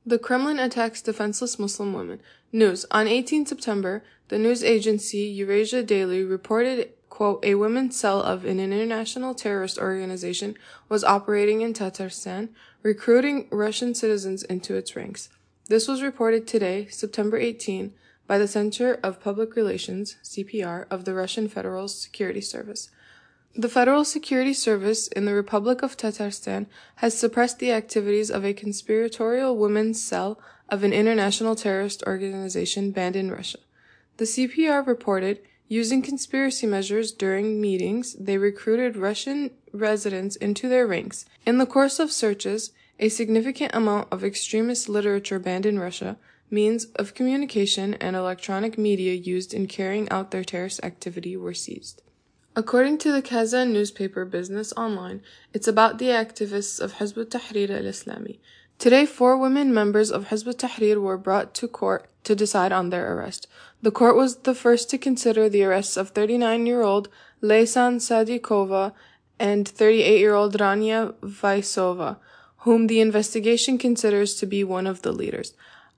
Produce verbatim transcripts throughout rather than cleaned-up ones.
The Kremlin attacks defenseless Muslim women. News. On eighteenth September, the news agency Eurasia Daily reported, quote, a women's cell of an international terrorist organization was operating in Tatarstan, recruiting Russian citizens into its ranks. This was reported today, September eighteenth, by the Center of Public Relations, C P R, of the Russian Federal Security Service. The Federal Security Service in the Republic of Tatarstan has suppressed the activities of a conspiratorial women's cell of an international terrorist organization banned in Russia. The C P R reported, using conspiracy measures during meetings, they recruited Russian residents into their ranks. In the course of searches, a significant amount of extremist literature banned in Russia, means of communication, and electronic media used in carrying out their terrorist activity were seized. According to the Kazan newspaper Business Online, it's about the activists of Hizb ut-Tahrir al-Islami. Today, four women members of Hizb ut-Tahrir were brought to court to decide on their arrest. The court was the first to consider the arrests of thirty-nine-year-old Laysan Sadikova and thirty-eight-year-old Rania Vaisova, whom the investigation considers to be one of the leaders.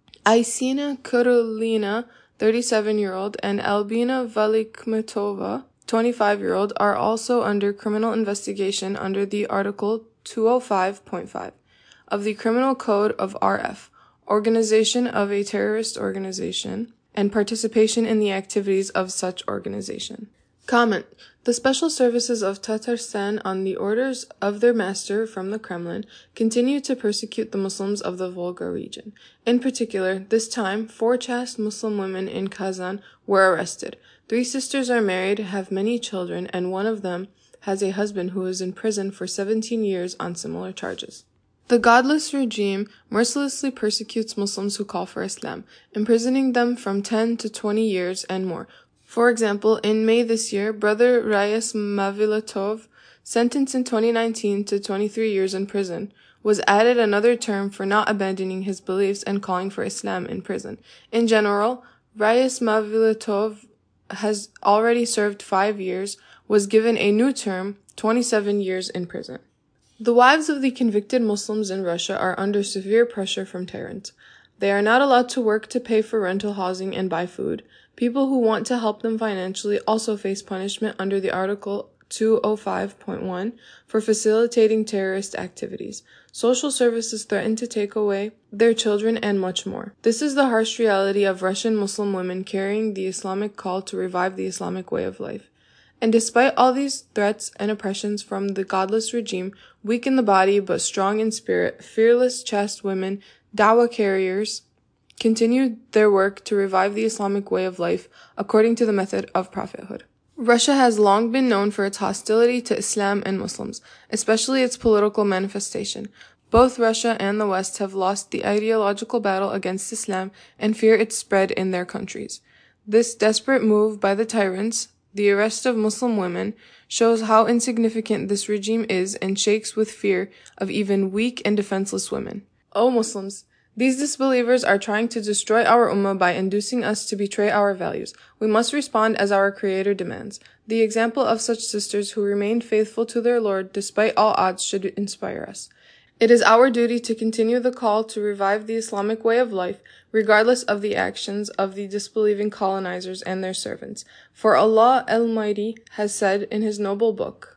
Aysina Kurulina, thirty-seven-year-old, and Albina Valikmetova, twenty-five-year-old, are also under criminal investigation under the Article two oh five point five of the Criminal Code of R F, organization of a terrorist organization, and participation in the activities of such organization. Comment. The special services of Tatarstan, on the orders of their master from the Kremlin, continue to persecute the Muslims of the Volga region. In particular, this time, four chaste Muslim women in Kazan were arrested. Three sisters are married, have many children, and one of them has a husband who is in prison for seventeen years on similar charges. The godless regime mercilessly persecutes Muslims who call for Islam, imprisoning them from ten to twenty years and more. For example, in May this year, Brother Rayas Mavilatov, sentenced in twenty nineteen to twenty-three years in prison, was added another term for not abandoning his beliefs and calling for Islam in prison. In general, Rayas Mavilatov has already served five years, was given a new term, twenty-seven years in prison. The wives of the convicted Muslims in Russia are under severe pressure from tyrants. They are not allowed to work to pay for rental housing and buy food. People who want to help them financially also face punishment under the Article two oh five point one for facilitating terrorist activities. Social services threaten to take away their children and much more. This is the harsh reality of Russian Muslim women carrying the Islamic call to revive the Islamic way of life. And despite all these threats and oppressions from the godless regime, weak in the body but strong in spirit, fearless chaste women, dawah carriers, continued their work to revive the Islamic way of life according to the method of prophethood. Russia has long been known for its hostility to Islam and Muslims, especially its political manifestation. Both Russia and the West have lost the ideological battle against Islam and fear its spread in their countries. This desperate move by the tyrants, the arrest of Muslim women, shows how insignificant this regime is and shakes with fear of even weak and defenseless women. O Muslims, these disbelievers are trying to destroy our ummah by inducing us to betray our values. We must respond as our Creator demands. The example of such sisters who remained faithful to their Lord despite all odds should inspire us. It is our duty to continue the call to revive the Islamic way of life, regardless of the actions of the disbelieving colonizers and their servants. For Allah Almighty has said in His noble book,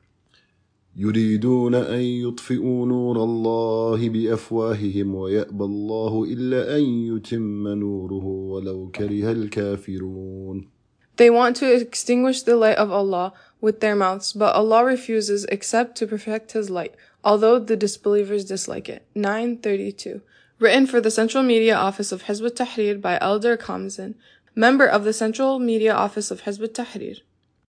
يريدون أن يطفئوا نور الله بأفواههم ويأبى الله إلا أن يتم نوره ولو كره الكافرون. They want to extinguish the light of Allah with their mouths, but Allah refuses except to perfect His light, although the disbelievers dislike it. nine thirty-two. Written for the Central Media Office of Hizb ut-Tahrir by Elder Kamzan, member of the Central Media Office of Hizb ut-Tahrir.